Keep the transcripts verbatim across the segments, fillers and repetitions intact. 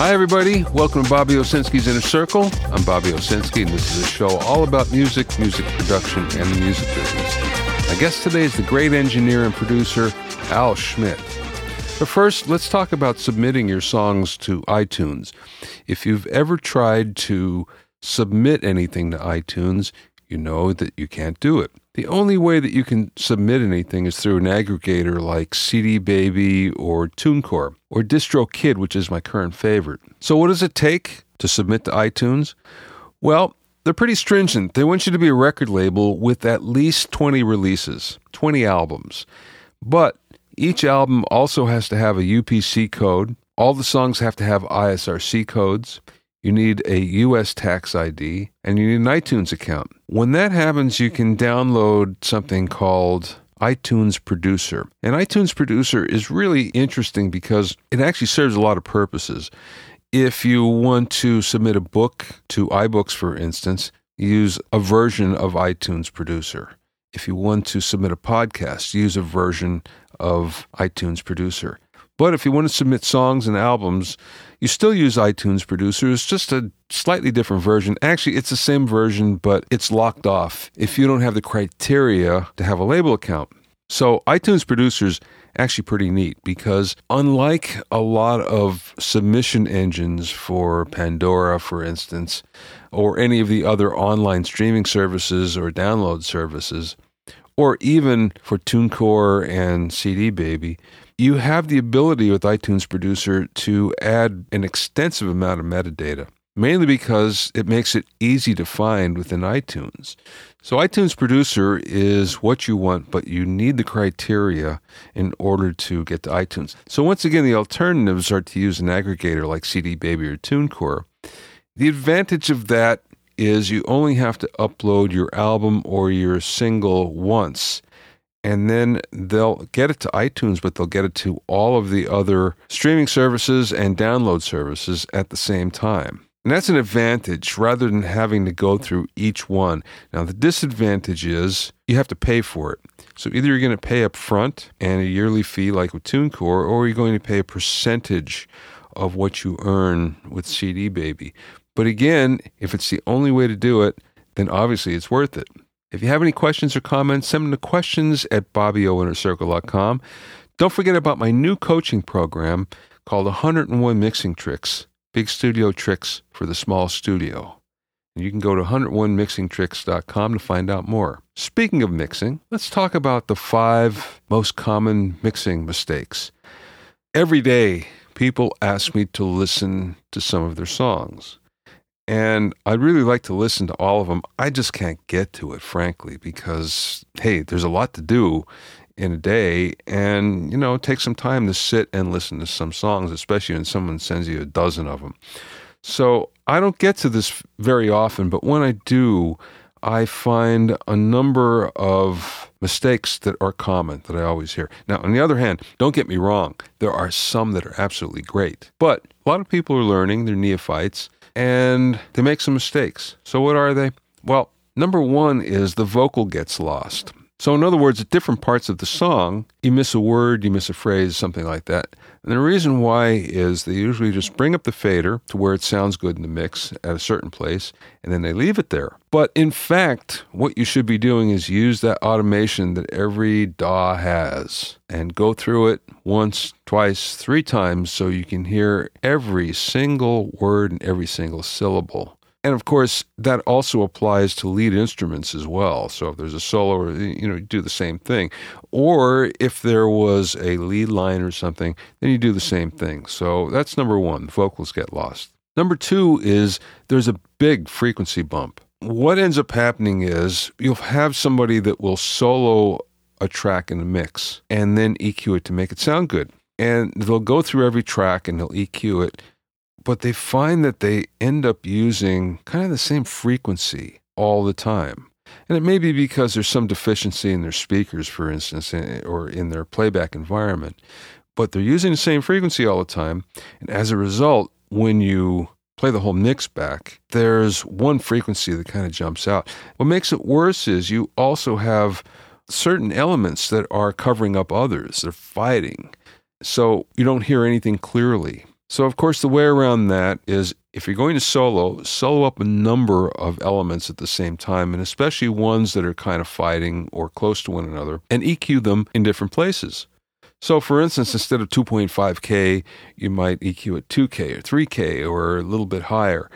Hi, everybody. Welcome to Bobby Owsinski's Inner Circle. I'm Bobby Owsinski, and this is a show all about music, music production, and the music business. My guest today is the great engineer and producer, Al Schmitt. But first, let's talk about submitting your songs to iTunes. If you've ever tried to submit anything to iTunes, you know that you can't do it. The only way that you can submit anything is through an aggregator like C D Baby or TuneCore or DistroKid, which is my current favorite. So what does it take to submit to iTunes? Well, they're pretty stringent. They want you to be a record label with at least twenty releases, twenty albums. But each album also has to have a U P C code. All the songs have to have I S R C codes. You need a U S tax I D, and you need an iTunes account. When that happens, you can download something called iTunes Producer. And iTunes Producer is really interesting because it actually serves a lot of purposes. If you want to submit a book to iBooks, for instance, use a version of iTunes Producer. If you want to submit a podcast, use a version of iTunes Producer. But if you want to submit songs and albums, you still use iTunes Producer. It's just a slightly different version. Actually, it's the same version, but it's locked off if you don't have the criteria to have a label account. So iTunes Producer is actually pretty neat because unlike a lot of submission engines for Pandora, for instance, or any of the other online streaming services or download services, or even for TuneCore and C D Baby, you have the ability with iTunes Producer to add an extensive amount of metadata, mainly because it makes it easy to find within iTunes. So iTunes Producer is what you want, but you need the criteria in order to get to iTunes. So once again, the alternatives are to use an aggregator like C D Baby or TuneCore. The advantage of that is you only have to upload your album or your single once, and then they'll get it to iTunes, but they'll get it to all of the other streaming services and download services at the same time. And that's an advantage rather than having to go through each one. Now, the disadvantage is you have to pay for it. So either you're going to pay up front and a yearly fee like with TuneCore, or you're going to pay a percentage of what you earn with C D Baby. But again, if it's the only way to do it, then obviously it's worth it. If you have any questions or comments, send them to questions at bobby o inner circle dot com. Don't forget about my new coaching program called one hundred and one Mixing Tricks, Big Studio Tricks for the Small Studio. And you can go to one hundred and one mixing tricks dot com to find out more. Speaking of mixing, let's talk about the five most common mixing mistakes. Every day, people ask me to listen to some of their songs. And I'd really like to listen to all of them. I just can't get to it, frankly, because, hey, there's a lot to do in a day. And, you know, take some time to sit and listen to some songs, especially when someone sends you a dozen of them. So I don't get to this very often, but when I do, I find a number of mistakes that are common that I always hear. Now, on the other hand, don't get me wrong. There are some that are absolutely great. But a lot of people are learning. They're neophytes. And they make some mistakes. So what are they? Well, number one is the vocal gets lost. So in other words, at different parts of the song, you miss a word, you miss a phrase, something like that. And the reason why is they usually just bring up the fader to where it sounds good in the mix at a certain place, and then they leave it there. But in fact, what you should be doing is use that automation that every D A W has and go through it once, twice, three times so you can hear every single word and every single syllable. And of course, that also applies to lead instruments as well. So if there's a solo, you know, you do the same thing. Or if there was a lead line or something, then you do the same thing. So that's number one, vocals get lost. Number two is there's a big frequency bump. What ends up happening is you'll have somebody that will solo a track in the mix and then E Q it to make it sound good. And they'll go through every track and they'll E Q it. But they find that they end up using kind of the same frequency all the time. And it may be because there's some deficiency in their speakers, for instance, or in their playback environment. But they're using the same frequency all the time. And as a result, when you play the whole mix back, there's one frequency that kind of jumps out. What makes it worse is you also have certain elements that are covering up others. They're fighting. So you don't hear anything clearly. So, of course, the way around that is if you're going to solo, solo up a number of elements at the same time, and especially ones that are kind of fighting or close to one another, and E Q them in different places. So, for instance, instead of two point five K, you might E Q at two K or three K or a little bit higher,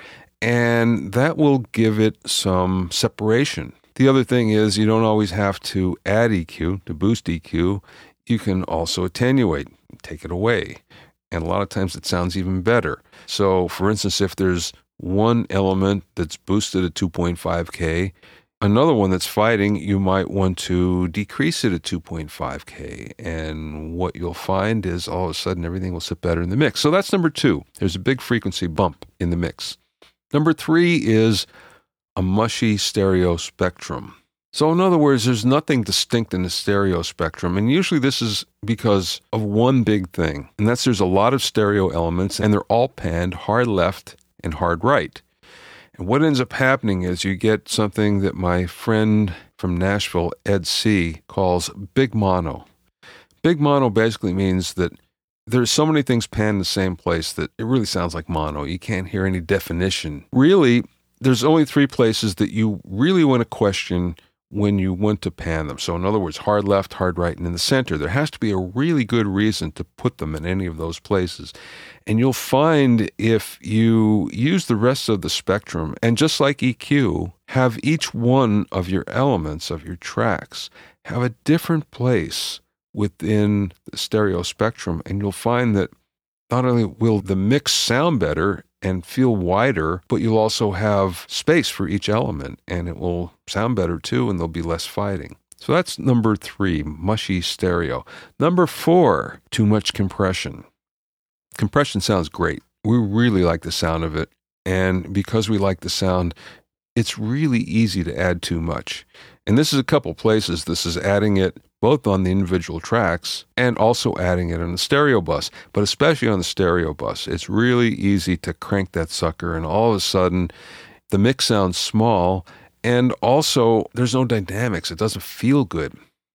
and that will give it some separation. The other thing is you don't always have to add E Q to boost E Q. You can also attenuate, take it away. And a lot of times it sounds even better. So, for instance, if there's one element that's boosted at two point five K, another one that's fighting, you might want to decrease it at two point five K. And what you'll find is all of a sudden everything will sit better in the mix. So that's number two. There's a big frequency bump in the mix. Number three is a mushy stereo spectrum. So in other words, there's nothing distinct in the stereo spectrum, and usually this is because of one big thing, and that's there's a lot of stereo elements, and they're all panned hard left and hard right. And what ends up happening is you get something that my friend from Nashville, Ed C., calls big mono. Big mono basically means that there's so many things panned in the same place that it really sounds like mono. You can't hear any definition. Really, there's only three places that you really want to question when you want to pan them. So in other words, hard left, hard right, and in the center. There has to be a really good reason to put them in any of those places. And you'll find if you use the rest of the spectrum, and just like E Q, have each one of your elements, of your tracks, have a different place within the stereo spectrum, and you'll find that not only will the mix sound better and feel wider, but you'll also have space for each element, and it will sound better too, and there'll be less fighting. So that's number three, mushy stereo. Number four, too much compression. Compression sounds great. We really like the sound of it, and because we like the sound, it's really easy to add too much. And this is a couple places. This is adding it both on the individual tracks and also adding it on the stereo bus, but especially on the stereo bus. It's really easy to crank that sucker, and all of a sudden the mix sounds small, and also there's no dynamics. It doesn't feel good.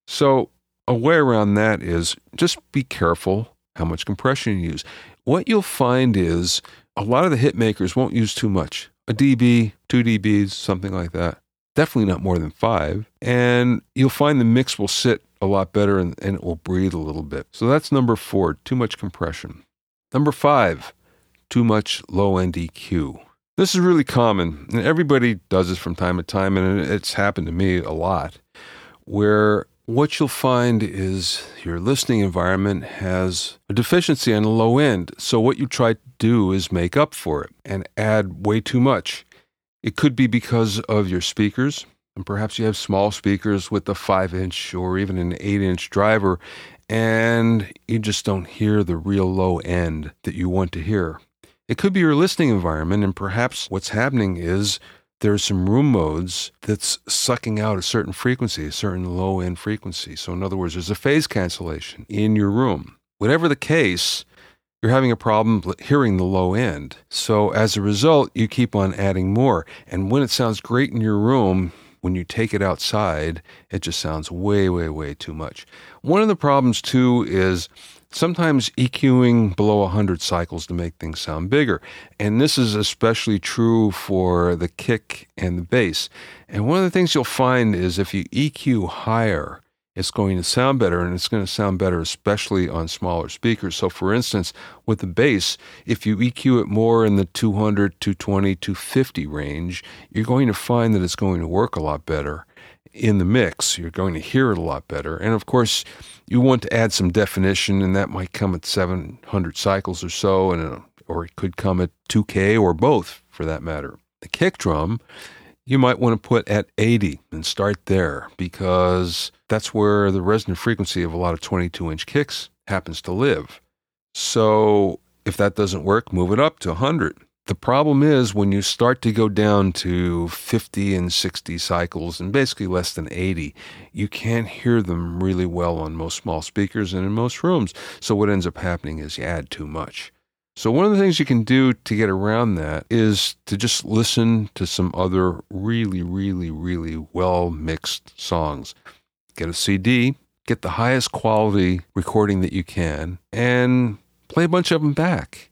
So a way around that is just be careful how much compression you use. What you'll find is a lot of the hit makers won't use too much. A dB, two dBs, something like that. Definitely not more than five. And you'll find the mix will sit a lot better, and, and it will breathe a little bit. So that's number four, too much compression. Number five, too much low-end E Q. This is really common, and everybody does this from time to time, and it's happened to me a lot, where what you'll find is your listening environment has a deficiency on the low end. So what you try to do is make up for it and add way too much. It could be because of your speakers, and perhaps you have small speakers with a five-inch or even an eight-inch driver, and you just don't hear the real low end that you want to hear. It could be your listening environment, and perhaps what's happening is there's some room modes that's sucking out a certain frequency, a certain low-end frequency. So in other words, there's a phase cancellation in your room. Whatever the case, you're having a problem hearing the low end. So as a result, you keep on adding more. And when it sounds great in your room, when you take it outside, it just sounds way, way, way too much. One of the problems, too, is sometimes EQing below one hundred cycles to make things sound bigger. And this is especially true for the kick and the bass. And one of the things you'll find is if you E Q higher, it's going to sound better, and it's going to sound better especially on smaller speakers. So for instance, with the bass, if you E Q it more in the two hundred, two twenty, two fifty range, you're going to find that it's going to work a lot better in the mix. You're going to hear it a lot better. And of course, you want to add some definition, and that might come at seven hundred cycles or so, and or it could come at two K or both for that matter. The kick drum, you might want to put at eighty and start there, because that's where the resonant frequency of a lot of twenty-two inch kicks happens to live. So if that doesn't work, move it up to one hundred. The problem is when you start to go down to fifty and sixty cycles and basically less than eighty, you can't hear them really well on most small speakers and in most rooms. So what ends up happening is you add too much. So one of the things you can do to get around that is to just listen to some other really, really, really well-mixed songs. Get a C D, get the highest quality recording that you can, and play a bunch of them back.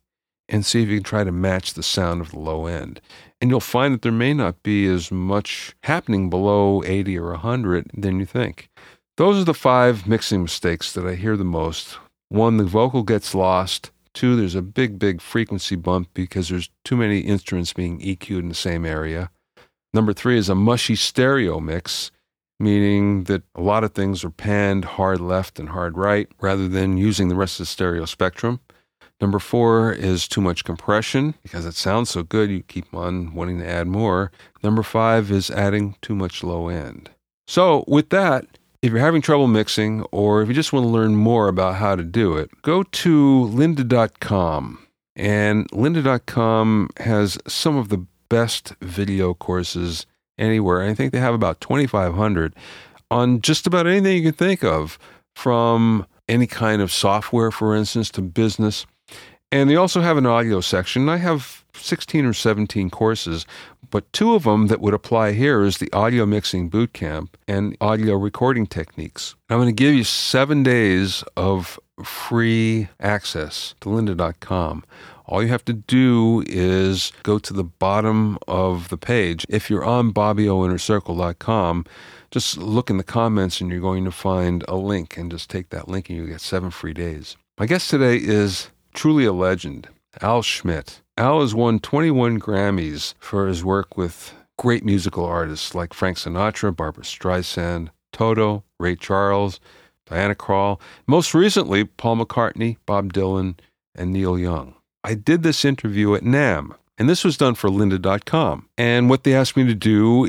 and see if you can try to match the sound of the low end. And you'll find that there may not be as much happening below eighty or one hundred than you think. Those are the five mixing mistakes that I hear the most. One, the vocal gets lost. Two, there's a big, big frequency bump because there's too many instruments being E Q'd in the same area. Number three is a mushy stereo mix, meaning that a lot of things are panned hard left and hard right rather than using the rest of the stereo spectrum. Number four is too much compression. Because it sounds so good, you keep on wanting to add more. Number five is adding too much low end. So with that, if you're having trouble mixing, or if you just want to learn more about how to do it, go to lynda dot com. And lynda dot com has some of the best video courses anywhere. I think they have about twenty-five hundred on just about anything you can think of, from any kind of software, for instance, to business. And they also have an audio section. I have sixteen or seventeen courses, but two of them that would apply here is the audio mixing bootcamp and audio recording techniques. I'm going to give you seven days of free access to lynda dot com. All you have to do is go to the bottom of the page. If you're on bobby o inner circle dot com, just look in the comments and you're going to find a link, and just take that link and you get seven free days. My guest today is truly a legend, Al Schmitt. Al has won twenty-one Grammys for his work with great musical artists like Frank Sinatra, Barbra Streisand, Toto, Ray Charles, Diana Krall, most recently Paul McCartney, Bob Dylan, and Neil Young. I did this interview at NAMM, and this was done for lynda dot com. And what they asked me to do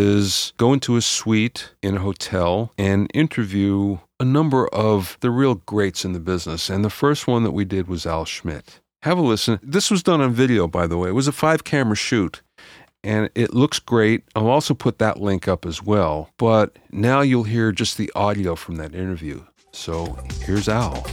is go into a suite in a hotel and interview a number of the real greats in the business. And the first one that we did was Al Schmitt. Have a listen. This was done on video, by the way. It was a five-camera shoot, and it looks great. I'll also put that link up as well. But now you'll hear just the audio from that interview. So here's Al.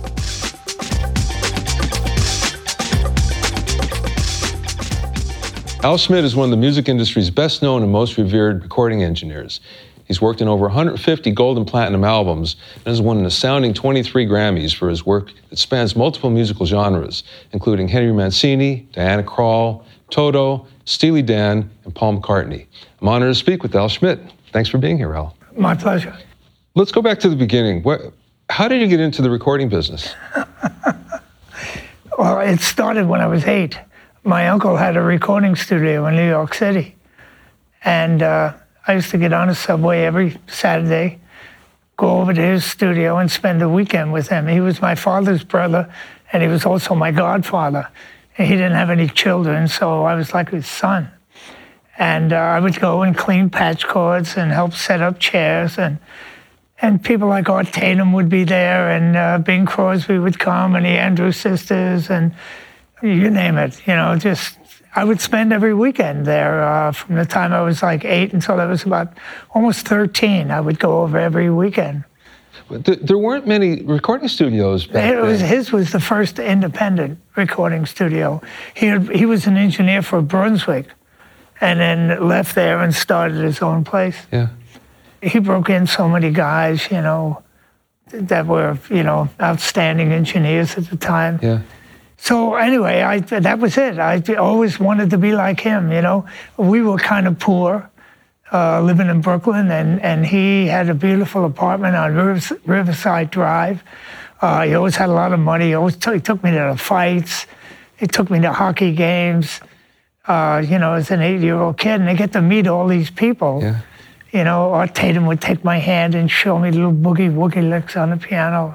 Al Schmitt is one of the music industry's best-known and most revered recording engineers. He's worked in over one hundred fifty gold and platinum albums and has won an astounding twenty-three Grammys for his work that spans multiple musical genres, including Henry Mancini, Diana Krall, Toto, Steely Dan, and Paul McCartney. I'm honored to speak with Al Schmitt. Thanks for being here, Al. My pleasure. Let's go back to the beginning. What, how did you get into the recording business? Well, it started when I was eight. My uncle had a recording studio in New York City, and uh, I used to get on a subway every Saturday, go over to his studio and spend a weekend with him. He was my father's brother, and he was also my godfather. And he didn't have any children, so I was like his son. And uh, I would go and clean patch cords and help set up chairs, and and people like Art Tatum would be there, and uh, Bing Crosby would come, and the Andrews Sisters, and you name it. You know, just I would spend every weekend there uh, from the time I was like eight until I was about almost thirteen. I would go over every weekend. But th- there weren't many recording studios back it was, then. His was the first independent recording studio. He had, he was an engineer for Brunswick, and then left there and started his own place. Yeah. He broke in so many guys, you know, that were, you know, outstanding engineers at the time. Yeah. So anyway, I, that was it. I always wanted to be like him, you know. We were kind of poor, uh, living in Brooklyn, and, and he had a beautiful apartment on Rivers, Riverside Drive. Uh, he always had a lot of money. He always t- he took me to the fights. He took me to hockey games, uh, you know, as an eight-year-old kid. And I get to meet all these people. Yeah. You know, Art Tatum would take my hand and show me little boogie-woogie licks on the piano.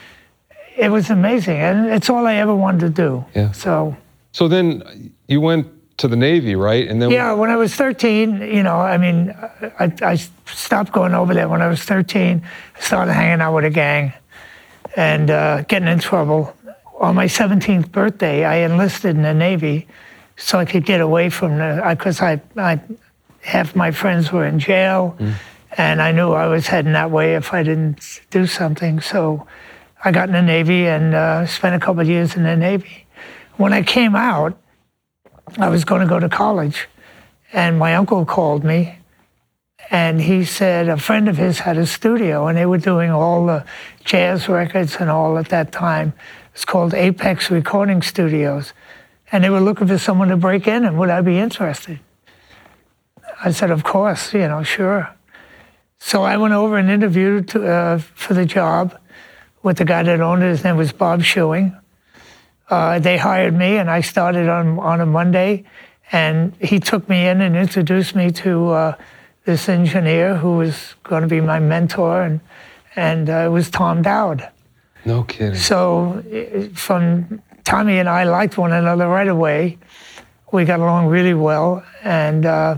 It was amazing, and it's all I ever wanted to do. Yeah. So. So then you went to the Navy, right? And then. Yeah, when I was thirteen, you know, I mean, I, I stopped going over there when I was thirteen. I started hanging out with a gang and uh, getting in trouble. On my seventeenth birthday, I enlisted in the Navy so I could get away from the, because I, I, half my friends were in jail, mm. and I knew I was heading that way if I didn't do something. So I got in the Navy and uh, spent a couple of years in the Navy. When I came out, I was going to go to college, and my uncle called me, and he said a friend of his had a studio, and they were doing all the jazz records and all at that time. It's called Apex Recording Studios. and they were looking for someone to break in, and would I be interested? I said, of course, you know, sure. So I went over and interviewed to, uh, for the job with the guy that owned it. His name was Bob Schewing. Uh, they hired me, and I started on, on a Monday, and he took me in and introduced me to uh, this engineer who was going to be my mentor, and, and uh, it was Tom Dowd. No kidding. So from Tommy and I liked one another right away. We got along really well, and uh,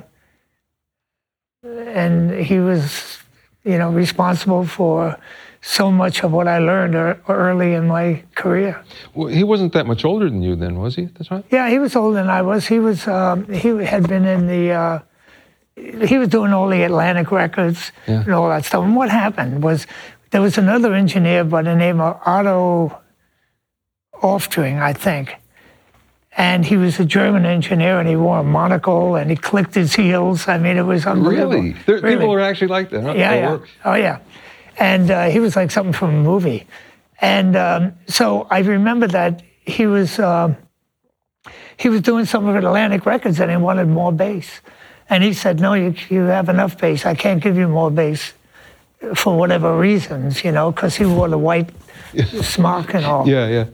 and he was, you know, responsible for so much of what I learned early in my career. Well, he wasn't that much older than you then, was he? That's right. Yeah, he was older than I was. He was. Um, he had been in the. Uh, he was doing all the Atlantic records yeah. and all that stuff. And what happened was there was another engineer by the name of Otto Oftring, I think. And he was a German engineer, and he wore a monocle, and he clicked his heels. I mean, it was unbelievable. Really? There, really. People are actually like that, huh? Yeah, They yeah. work. Oh, yeah. And uh, he was like something from a movie. And um, so I remember that he was uh, he was doing some of Atlantic Records, and he wanted more bass. And he said, no, you, you have enough bass. I can't give you more bass for whatever reasons, you know, because he wore the white smock and all. Yeah, yeah.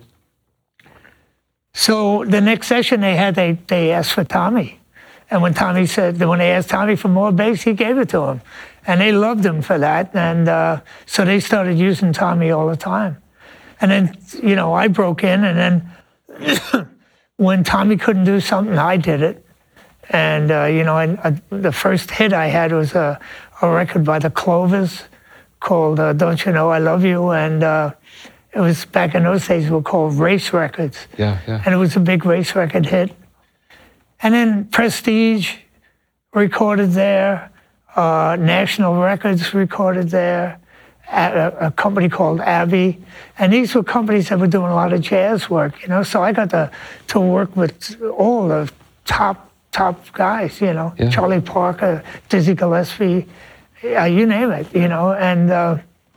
So the next session they had, they, they asked for Tommy. And when Tommy said, when they asked Tommy for more bass, he gave it to him. And they loved him for that. And uh, so they started using Tommy all the time. And then, you know, I broke in, and then when Tommy couldn't do something, I did it. And, uh, you know, I, I, the first hit I had was a, a record by the Clovers called uh, Don't You Know I Love You? And uh, it was, back in those days, they were called race records. Yeah, yeah. And it was a big race record hit. And then Prestige recorded there, uh, National Records recorded there, a, a company called Abbey. And these were companies that were doing a lot of jazz work, you know? So I got to, to work with all the top, top guys, you know? Yeah. Charlie Parker, Dizzy Gillespie, uh, you name it, you know? And... Uh,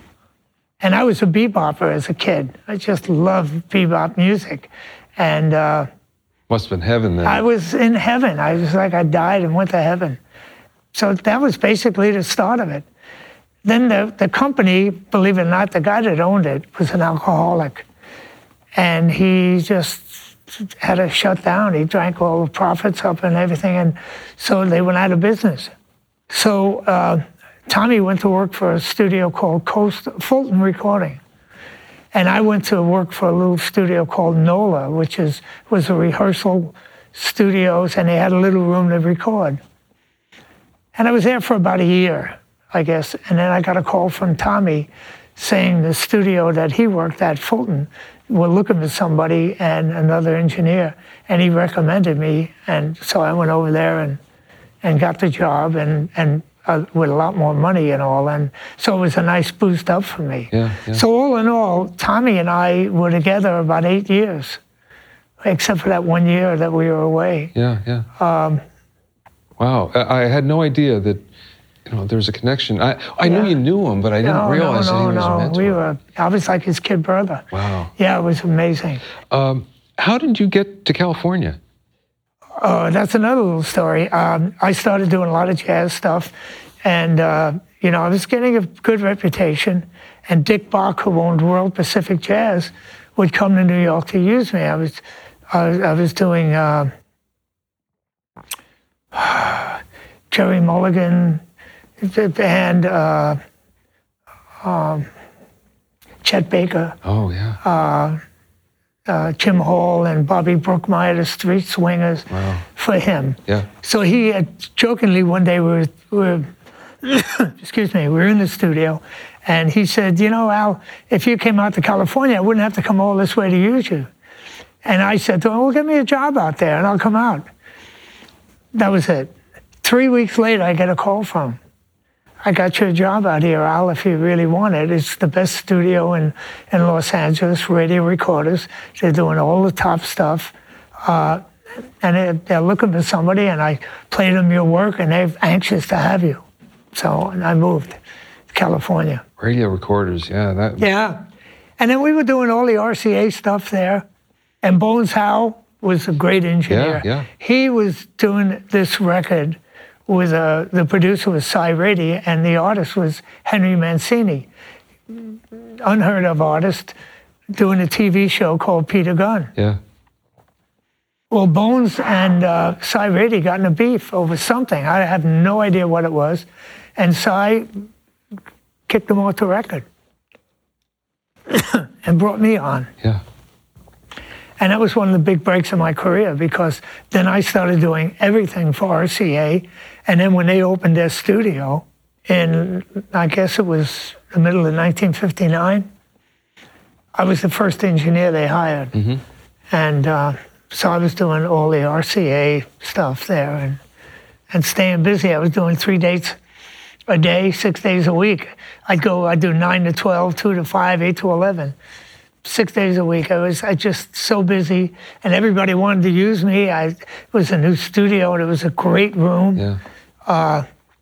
And I was a bebopper as a kid. I just loved bebop music. And uh, must have been heaven then. I was in heaven. I was like, I died and went to heaven. So that was basically the start of it. Then the, the company, believe it or not, the guy that owned it was an alcoholic. And he just had to shut down. He drank all the profits up and everything. And so they went out of business. So... Uh, Tommy went to work for a studio called Coast, Fulton Recording. And I went to work for a little studio called NOLA, which is was a rehearsal studios, and they had a little room to record. And I was there for about a year, I guess. And then I got a call from Tommy saying the studio that he worked at, Fulton, were looking for somebody and another engineer. And he recommended me. And so I went over there and, and got the job, and, and Uh, with a lot more money and all, and so it was a nice boost up for me. Yeah, yeah. So all in all, Tommy and I were together about eight years, except for that one year that we were away. Yeah, yeah. Um, wow, I, I had no idea that, you know, there was a connection. I, I yeah. knew you knew him, but I didn't no, realize no, no, that he was no. a mentor. We were, I was like his kid brother. Wow. Yeah, it was amazing. Um, how did you get to California? Uh, that's another little story. Um, I started doing a lot of jazz stuff, and uh, you know, I was getting a good reputation. And Dick Bach, who owned World Pacific Jazz, would come to New York to use me. I was, I, I was doing uh, Jerry Mulligan and uh, um, Chet Baker. Oh yeah. Uh, Uh, Jim Hall and Bobby Brookmeyer, the Street Swingers, wow. for him. Yeah. So he had, jokingly one day we were, we were excuse me, we were in the studio, and he said, you know, Al, if you came out to California, I wouldn't have to come all this way to use you. And I said to him, well, get me a job out there and I'll come out. That was it. Three weeks later, I get a call from him. I got you a job out here, Al, if you really want it. It's the best studio in, in Los Angeles, radio recorders. They're doing all the top stuff. Uh, and they're, they're looking for somebody, and I played them your work, and they're anxious to have you. So and I moved to California. Radio recorders, yeah. That... Yeah. And then we were doing all the R C A stuff there. And Bones Howe was a great engineer. Yeah, yeah. He was doing this record with uh, the producer was Cy Rady, and the artist was Henry Mancini, unheard of artist, doing a T V show called Peter Gunn. Yeah. Well, Bones and uh, Cy Rady got in a beef over something. I have no idea what it was, and Cy kicked him off the record and brought me on. Yeah. And that was one of the big breaks in my career, because then I started doing everything for R C A. And then when they opened their studio in, I guess it was the middle of nineteen fifty-nine, I was the first engineer they hired. Mm-hmm. And uh, so I was doing all the R C A stuff there and, and staying busy. I was doing three dates a day, six days a week. I'd go, I'd do nine to twelve, two to five, eight to eleven. Six days a week. I was I just so busy, and everybody wanted to use me. I, it was a new studio, and it was a great room. Yeah. Uh,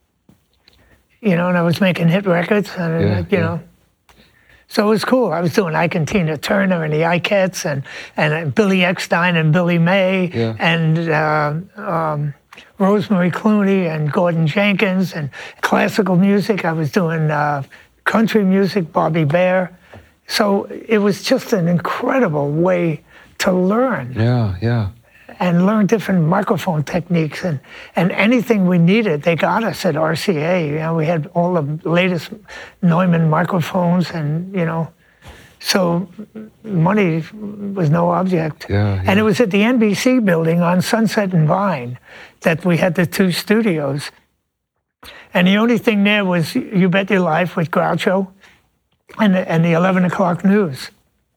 you know, and I was making hit records, and Yeah, you yeah. know, so it was cool. I was doing Ike and Tina Turner and the Ikettes, and and Billy Eckstein and Billy May, Yeah. and uh, um, Rosemary Clooney and Gordon Jenkins, and classical music. I was doing uh, country music, Bobby Bare. So it was just an incredible way to learn Yeah, yeah. and learn different microphone techniques, and, and anything we needed, they got us at R C A. You know, we had all the latest Neumann microphones, and you know, so money was no object. Yeah, yeah. And it was at the N B C building on Sunset and Vine that we had the two studios. And the only thing there was You Bet Your Life with Groucho, and the, and the eleven o'clock news.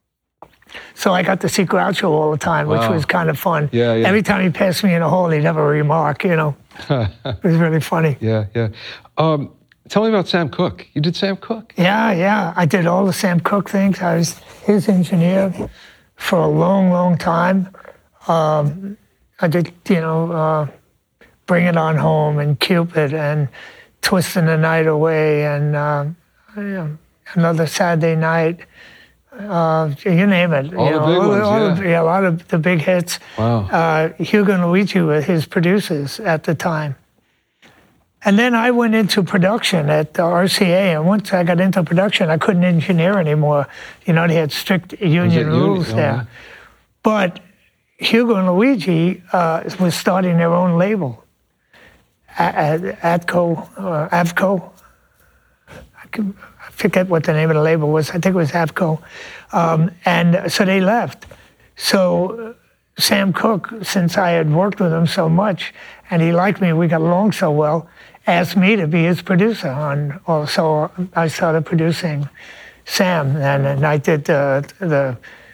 So I got to see Groucho all the time, which Wow. was kind of fun. Yeah, yeah. Every time he passed me in the hall, he'd have a remark, you know. It was really funny. Yeah, yeah. Um, tell me about Sam Cooke. You did Sam Cooke? Yeah, yeah. I did all the Sam Cooke things. I was his engineer for a long, long time. Um, I did, you know, uh, Bring It On Home and Cupid and Twisting the Night Away and uh, you know, Another Saturday Night. Uh, you name it. All you the know, big ones, all yeah. The, yeah, a lot of the big hits. Wow. Uh, Hugo and Luigi were his producers at the time. And then I went into production at the R C A, and once I got into production, I couldn't engineer anymore. You know, they had strict union union? rules Oh, there. yeah. But Hugo and Luigi uh, was starting their own label, A- A- Atco, uh, Avco. I can- I forget what the name of the label was. I think it was Avco. Um, and so they left. So Sam Cooke, since I had worked with him so much, and he liked me, we got along so well, asked me to be his producer on. So I started producing Sam, and, and I did uh, the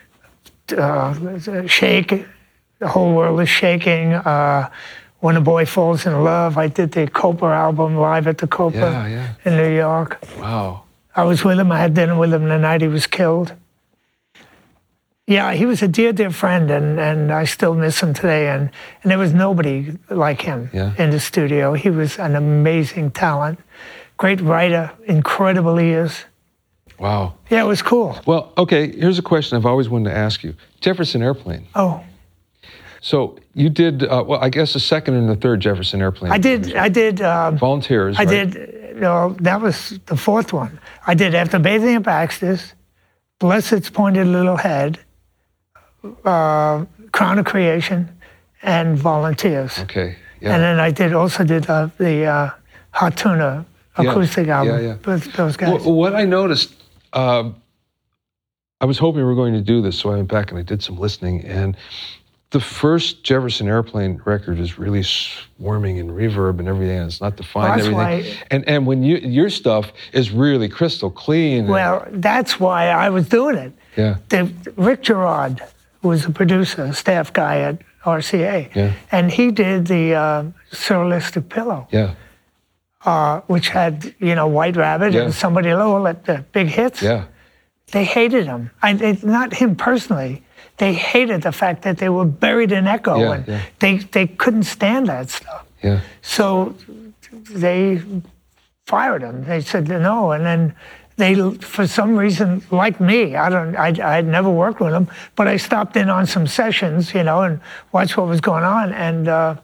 uh, Shake, The Whole World is Shaking, uh, When a Boy Falls in Love. I did the Copa album live at the Copa Yeah, yeah. in New York. Wow. I was with him. I had dinner with him the night he was killed. Yeah, he was a dear, dear friend, and, and I still miss him today. And, and there was nobody like him Yeah. in the studio. He was an amazing talent, great writer, incredible ears. Wow. Yeah, it was cool. Well, okay, here's a question I've always wanted to ask you. Jefferson Airplane. Oh, So you did, uh, well, I guess the second and the third Jefferson Airplane. I did. I did. Um, Volunteers, I right? did. No, that was the fourth one. I did After Bathing at Baxter's, Blessed's Pointed Little Head, uh, Crown of Creation, and Volunteers. Okay, yeah. And then I did also did uh, the uh, Hot Tuna acoustic yeah, album. yeah, yeah. With those guys. Well, what I noticed, um, I was hoping we were going to do this, so I went back and I did some listening, and the first Jefferson Airplane record is really swarming and reverb and everything, and it's not defined That's and everything. why- And and when you your stuff is really crystal clean. and- Well, that's why I was doing it. yeah, The, Rick Gerard was a producer, a staff guy at R C A, Yeah. and he did the uh, Surrealistic Pillow, yeah, uh, which had, you know, White Rabbit Yeah. and Somebody Low, at the big hits. yeah, They hated him. I, they, not him personally. They hated the fact that they were buried in echo, Yeah, and yeah. they they couldn't stand that stuff. yeah. So they fired him. They said no, and then they, for some reason, like me, I don't, I, I'd never worked with them, but I stopped in on some sessions, you know, and watched what was going on, and uh,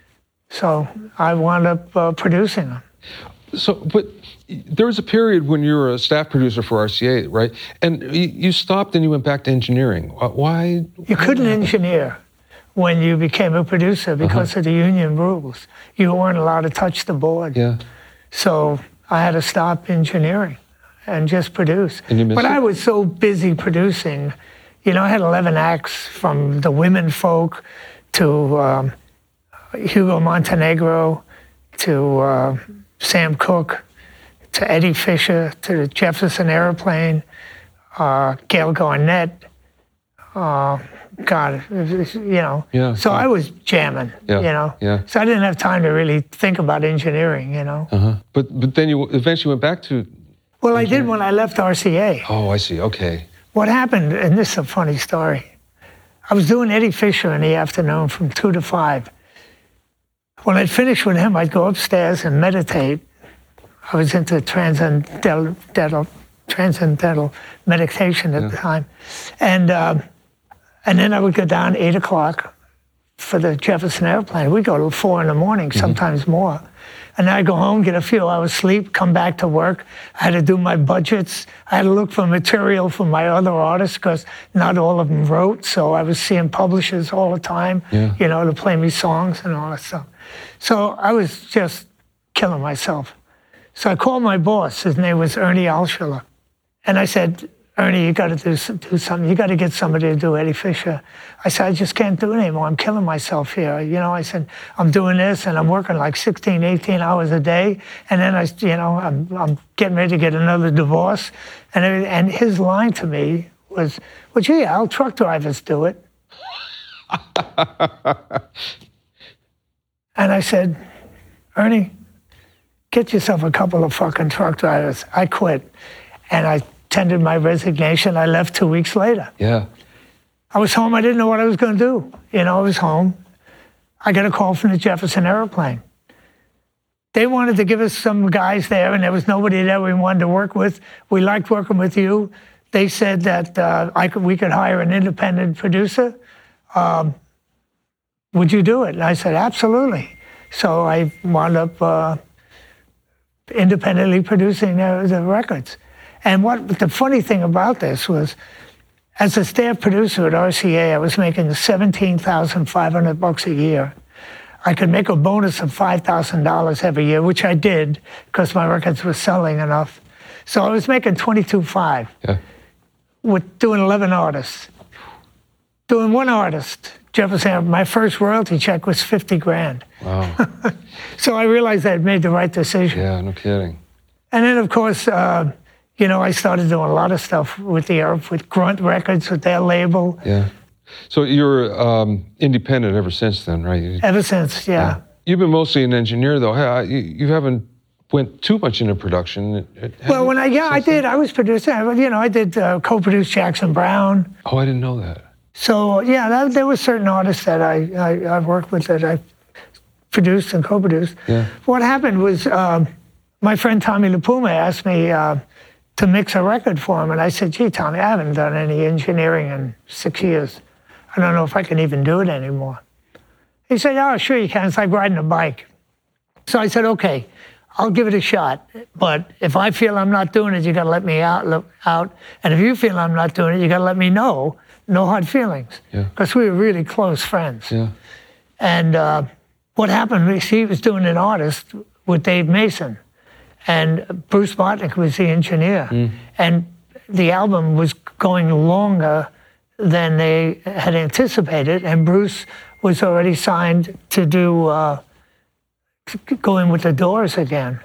so I wound up uh, producing them. So, but there was a period when you were a staff producer for R C A, right? And you, you stopped and you went back to engineering. Why? You couldn't engineer when you became a producer because uh-huh. of the union rules. You weren't allowed to touch the board. Yeah. So I had to stop engineering and just produce. And you missed but it? I was so busy producing. You know, I had eleven acts from the Women Folk to um, Hugo Montenegro to uh, Sam Cooke to Eddie Fisher to the Jefferson Airplane, uh, Gail Garnett. Uh, God, you know. Yeah. So I was jamming, yeah. you know. Yeah. So I didn't have time to really think about engineering, you know. Uh-huh. But but then you eventually went back to. Well, I did when I left R C A. Oh, I see. Okay. What happened, and this is a funny story. I was doing Eddie Fisher in the afternoon from two to five. When I'd finished with him, I'd go upstairs and meditate. I was into transcendental, transcendental meditation at yeah. the time. And uh, and then I would go down eight o'clock for the Jefferson Airplane. We'd go till four in the morning, mm-hmm. sometimes more. And then I'd go home, get a few hours sleep, come back to work. I had to do my budgets. I had to look for material for my other artists because not all of them wrote. So I was seeing publishers all the time, yeah. you know, to play me songs and all that stuff. So I was just killing myself. So I called my boss. His name was Ernie Alschuler. And I said, Ernie, you got to do, do something. You got to get somebody to do Eddie Fisher. I said, I just can't do it anymore. I'm killing myself here. You know, I said, I'm doing this and I'm working like sixteen, eighteen hours a day. And then I, you know, I'm, I'm getting ready to get another divorce. And, and his line to me was, well, gee, Al, truck drivers do it. And I said, Ernie, get yourself a couple of fucking truck drivers. I quit. And I tendered my resignation. I left two weeks later. Yeah. I was home. I didn't know what I was going to do. You know, I was home. I got a call from the Jefferson Airplane. They wanted to give us some guys there, and there was nobody there we wanted to work with. We liked working with you. They said that uh, I could, we could hire an independent producer. Um, would you do it? And I said, absolutely. So I wound up uh, independently producing the, the records. And what the funny thing about this was, as a staff producer at R C A, I was making seventeen thousand five hundred bucks a year. I could make a bonus of five thousand dollars every year, which I did because my records were selling enough. So I was making twenty-two five yeah. with doing eleven artists. Doing one artist, Jefferson, my first royalty check was fifty grand. Wow. So I realized I had made the right decision. Yeah, no kidding. And then, of course, uh, you know, I started doing a lot of stuff with the with Grunt Records, with their label. Yeah. So you're um, independent ever since then, right? Ever since, yeah. yeah. You've been mostly an engineer, though. Hey, you, you haven't went too much into production. Well, when I yeah, I did. Then? I was producing. You know, I did uh, co-produce Jackson Browne. Oh, I didn't know that. So yeah, that, there were certain artists that I, I I worked with that I produced and co-produced. Yeah. What happened was um, my friend Tommy LaPuma asked me uh, to mix a record for him, and I said, "Gee, Tommy, I haven't done any engineering in six years. I don't know if I can even do it anymore." He said, "Oh, sure you can. It's like riding a bike." So I said, "Okay, I'll give it a shot. But if I feel I'm not doing it, you got to let me out. out. And if you feel I'm not doing it, you got to let me know. No hard feelings." Because yeah. we were really close friends. Yeah. And uh, what happened was he was doing an artist with Dave Mason. And Bruce Botnick was the engineer. Mm. And the album was going longer than they had anticipated. And Bruce was already signed to do, uh, to go in with the Doors again.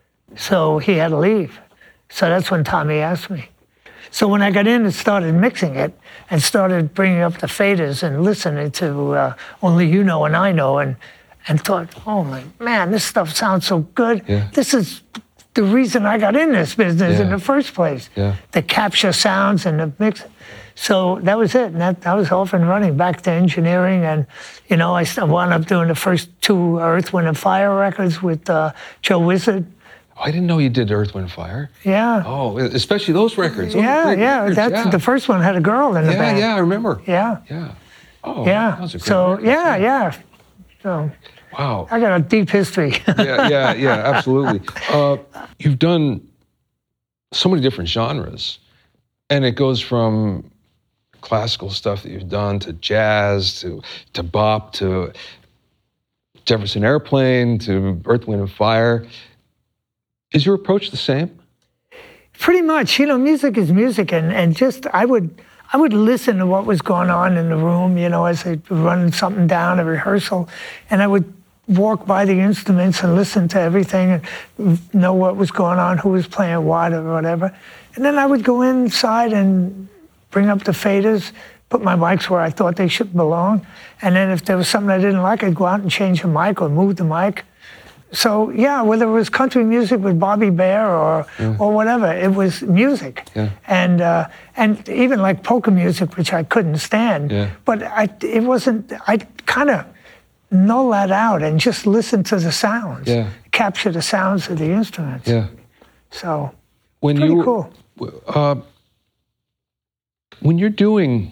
So he had to leave. So that's when Tommy asked me. So when I got in and started mixing it and started bringing up the faders and listening to uh, Only You Know and I Know and, and thought, oh my man, this stuff sounds so good. Yeah. This is the reason I got in this business yeah. in the first place, yeah. to capture sounds and the mix. So that was it. And that, that was off and running, back to engineering. And, you know, I wound up doing the first two Earth, Wind and Fire records with uh, Joe Wizard. I didn't know you did Earth, Wind, Fire. Yeah. Oh, especially those records. Those yeah, yeah. records. That's yeah. the first one had a girl in the yeah, band. Yeah, I remember. Yeah. Yeah. Oh, yeah. Those are great so records, yeah, yeah. So. Wow. I got a deep history. yeah, yeah, yeah. Absolutely. Uh, you've done so many different genres, and it goes from classical stuff that you've done to jazz to to bop to Jefferson Airplane to Earth, Wind, and Fire. Is your approach the same? Pretty much. You know, music is music, and, and just I would I would listen to what was going on in the room, you know, as they were running something down, a rehearsal, and I would walk by the instruments and listen to everything and know what was going on, who was playing what or whatever. And then I would go inside and bring up the faders, put my mics where I thought they should belong. And then if there was something I didn't like, I'd go out and change the mic or move the mic. So yeah, whether it was country music with Bobby Bare or yeah. or whatever, it was music. Yeah. And uh, and even like polka music, which I couldn't stand. Yeah. But I, it wasn't, I kind of null that out and just listen to the sounds. Yeah. Capture the sounds of the instruments. Yeah. So, when pretty you, cool. Uh, when you're doing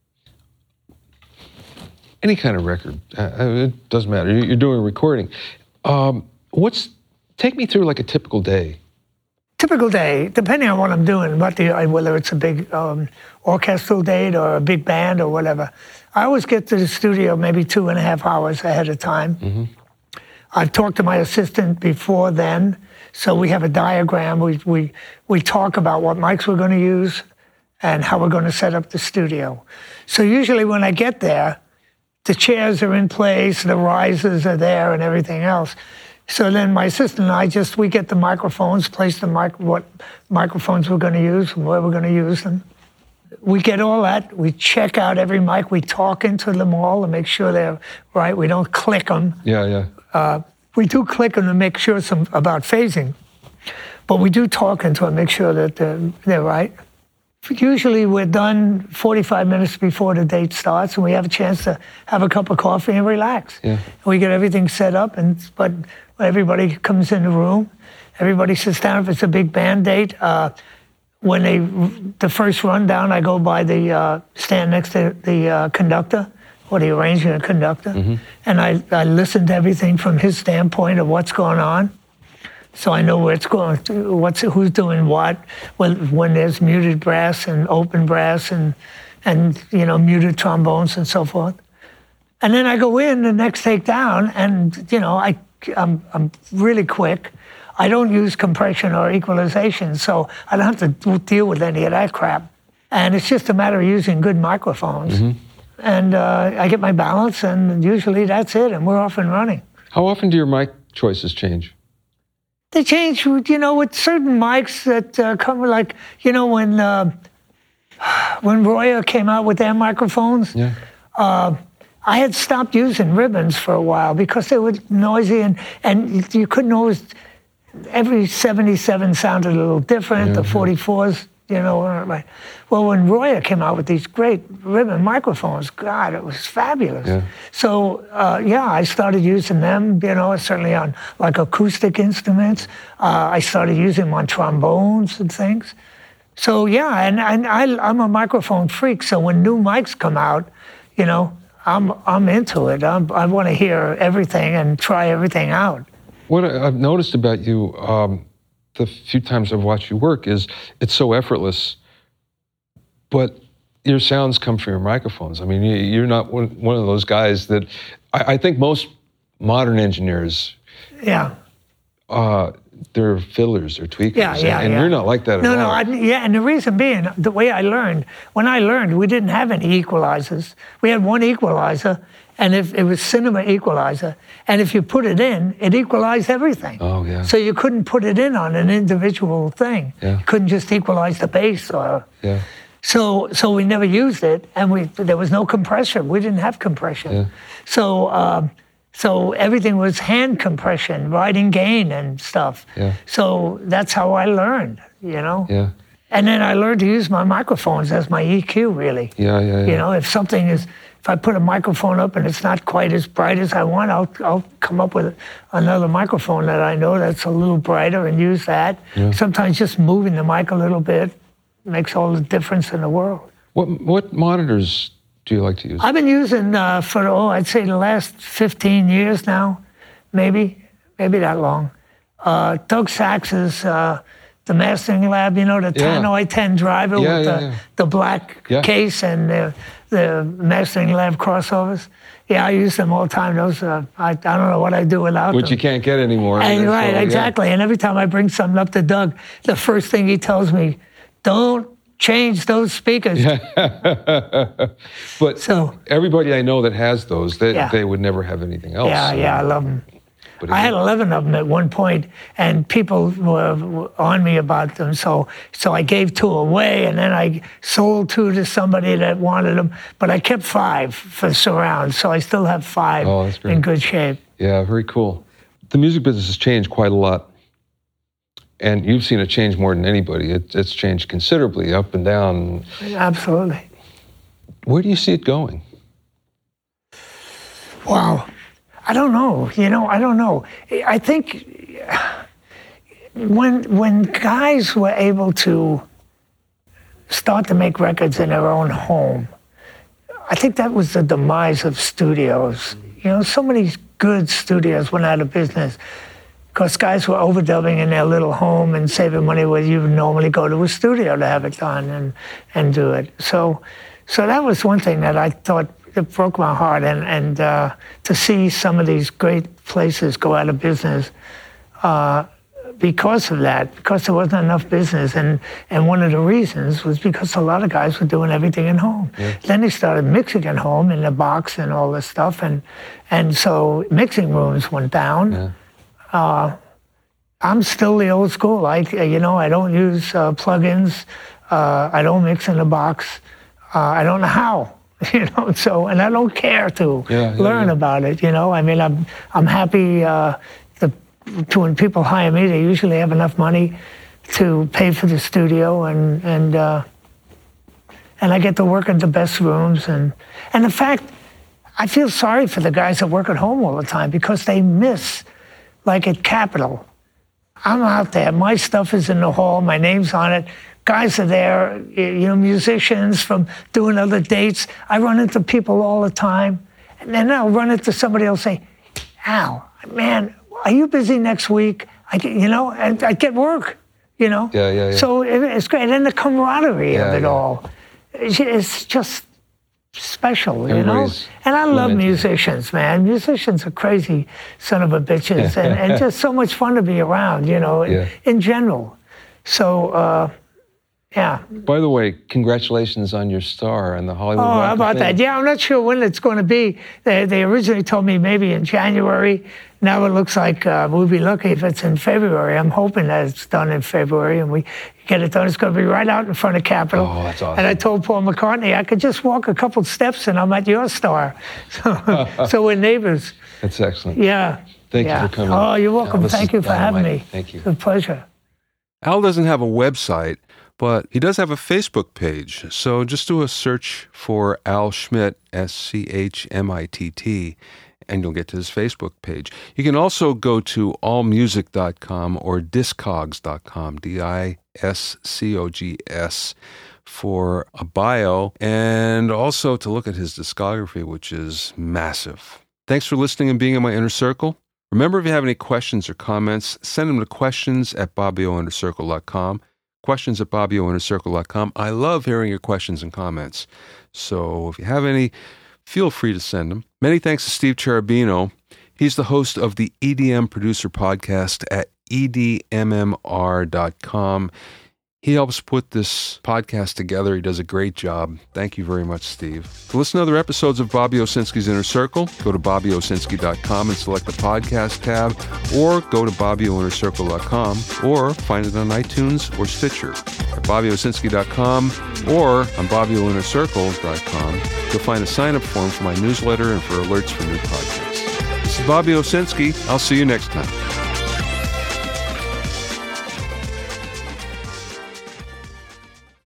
any kind of record, uh, it doesn't matter, you're doing a recording, um, what's, take me through like a typical day. Typical day, depending on what I'm doing, what the, whether it's a big um, orchestral date or a big band or whatever. I always get to the studio maybe two and a half hours ahead of time. Mm-hmm. I've talked to my assistant before then, so we have a diagram. We, we, we talk about what mics we're going to use and how we're going to set up the studio. So usually when I get there, the chairs are in place, the risers are there and everything else. So then my assistant and I just, we get the microphones, place the mic, what microphones we're going to use, where we're going to use them. We get all that. We check out every mic. We talk into them all to make sure they're right. We don't click them. Yeah, yeah. Uh, we do click them to make sure some about phasing, but we do talk into them, make sure that they're, they're right. Usually we're done forty-five minutes before the date starts, and we have a chance to have a cup of coffee and relax. Yeah. And we get everything set up, and but when everybody comes in the room, everybody sits down. If it's a big band date, uh, when they the first rundown, I go by the uh, stand next to the uh, conductor or the arranger and conductor, mm-hmm. and I, I listen to everything from his standpoint of what's going on. So I know where it's going, what's who's doing what, when when there's muted brass and open brass and and you know muted trombones and so forth. And then I go in the next take down, and you know I I'm I'm really quick. I don't use compression or equalization, so I don't have to deal with any of that crap. And it's just a matter of using good microphones. Mm-hmm. And uh, I get my balance, and usually that's it, and we're off and running. How often do your mic choices change? They change, you know, with certain mics that uh, come, like, you know, when uh, when Royer came out with their microphones, yeah. uh, I had stopped using ribbons for a while because they were noisy, and, and you couldn't always, every seventy-seven sounded a little different, yeah, the forty-fours, you know. Right. Well, when Royer came out with these great ribbon microphones, God, it was fabulous. Yeah. So, uh, yeah, I started using them, you know, certainly on like acoustic instruments. Uh, I started using them on trombones and things. So, yeah, and, and I, I'm a microphone freak, so when new mics come out, you know, I'm I'm into it. I'm, I want to hear everything and try everything out. What I've noticed about you, um, the few times I've watched you work, is it's so effortless, but your sounds come from your microphones. I mean, you're not one, one of those guys that, I, I think most modern engineers, yeah, uh, they're fiddlers, they're tweakers, yeah, yeah, and, and yeah. you're not like that at no, all. No, I, yeah, and the reason being, the way I learned, when I learned, we didn't have any equalizers. We had one equalizer, and if it was cinema equalizer, and if you put it in, it equalized everything. Oh, yeah. So you couldn't put it in on an individual thing. Yeah. You couldn't just equalize the bass or... Yeah. So so we never used it, and we there was no compression. We didn't have compression. Yeah. So um, so everything was hand compression, riding gain and stuff. Yeah. So that's how I learned, you know. Yeah. And then I learned to use my microphones as my E Q, really. Yeah, yeah, yeah. You know, if something is if I put a microphone up and it's not quite as bright as I want, I'll I'll come up with another microphone that I know that's a little brighter and use that. Yeah. Sometimes just moving the mic a little bit makes all the difference in the world. What what monitors do you like to use? I've been using uh, for, oh, I'd say the last fifteen years now, maybe, maybe that long. Uh, Doug Sax's uh, The Mastering Lab, you know, the yeah. Tannoy ten driver yeah, with yeah, the, yeah. the black yeah. case and the, the Mastering Lab crossovers. Yeah, I use them all the time. Those, uh, I, I don't know what I do without Which them. you can't get anymore. And, so, right, yeah. exactly. And every time I bring something up to Doug, the first thing he tells me, don't change those speakers. But so, everybody I know that has those, they, yeah. they would never have anything else. Yeah, so. yeah, I love them. But I had eleven of them at one point, and people were on me about them. So, so I gave two away, and then I sold two to somebody that wanted them. But I kept five for surround, so I still have five oh, that's great. in good shape. Yeah, very cool. The music business has changed quite a lot, and you've seen it change more than anybody. It, it's changed considerably, up and down. Absolutely. Where do you see it going? Wow. I don't know. You know, I don't know. I think when when guys were able to start to make records in their own home, I think that was the demise of studios. You know, so many good studios went out of business because guys were overdubbing in their little home and saving money where you would normally go to a studio to have it done and, and do it. So, so that was one thing that I thought it broke my heart, and, and uh, to see some of these great places go out of business uh, because of that, because there wasn't enough business. And, and one of the reasons was because a lot of guys were doing everything at home. Yeah. Then they started mixing at home in the box and all this stuff, and, and so mixing rooms went down. Yeah. Uh, I'm still the old school. I, you know, I don't use uh, plugins. Uh, I don't mix in the box. Uh, I don't know how. You know, so, and I don't care to yeah, yeah, learn yeah. about it, you know. I mean, I'm I'm happy uh, the, to when people hire me, they usually have enough money to pay for the studio, and and uh, and I get to work in the best rooms, and and in fact, I feel sorry for the guys that work at home all the time because they miss, like at Capitol. I'm out there, my stuff is in the hall, my name's on it. Guys are there, you know, musicians from doing other dates. I run into people all the time. And then I'll run into somebody who'll say, Al, man, are you busy next week? I get, you know, and I get work, you know? Yeah, yeah, yeah. So it's great. And then the camaraderie yeah, of it yeah. all. It's just special, you Everybody's know? And I love musicians, man. Musicians are crazy son of a bitches. and, and just so much fun to be around, you know, in, yeah. in general. So, uh, yeah. By the way, congratulations on your star on the Hollywood Walk of Fame. Oh, how about that? Yeah, I'm not sure when it's going to be. They, they originally told me maybe in January. Now it looks like uh, we'll be lucky if it's in February. I'm hoping that it's done in February and we get it done. It's going to be right out in front of Capitol. Oh, that's awesome. And I told Paul McCartney I could just walk a couple steps and I'm at your star. So, so we're neighbors. That's excellent. Yeah. Thank yeah. you for coming. Oh, you're welcome. Al, Thank you for having dynamite. me. Thank you. It's a pleasure. Al doesn't have a website, but he does have a Facebook page. So just do a search for Al Schmitt, S C H M I T T, and you'll get to his Facebook page. You can also go to all music dot com or discogs dot com, D I S C O G S, for a bio, and also to look at his discography, which is massive. Thanks for listening and being in my inner circle. Remember, if you have any questions or comments, send them to questions at bobby o inner circle dot com. Questions at bobby o inner circle dot com. I love hearing your questions and comments. So if you have any, feel free to send them. Many thanks to Steve Cherubino. He's the host of the E D M Producer Podcast at E D M M R dot com. He helps put this podcast together. He does a great job. Thank you very much, Steve. To listen to other episodes of Bobby Owsinski's Inner Circle, go to bobby owsinski dot com and select the podcast tab, or go to bobby o inner circle dot com, or find it on iTunes or Stitcher. At bobby owsinski dot com or on bobby o inner circle dot com, you'll find a sign-up form for my newsletter and for alerts for new podcasts. This is Bobby Owsinski. I'll see you next time.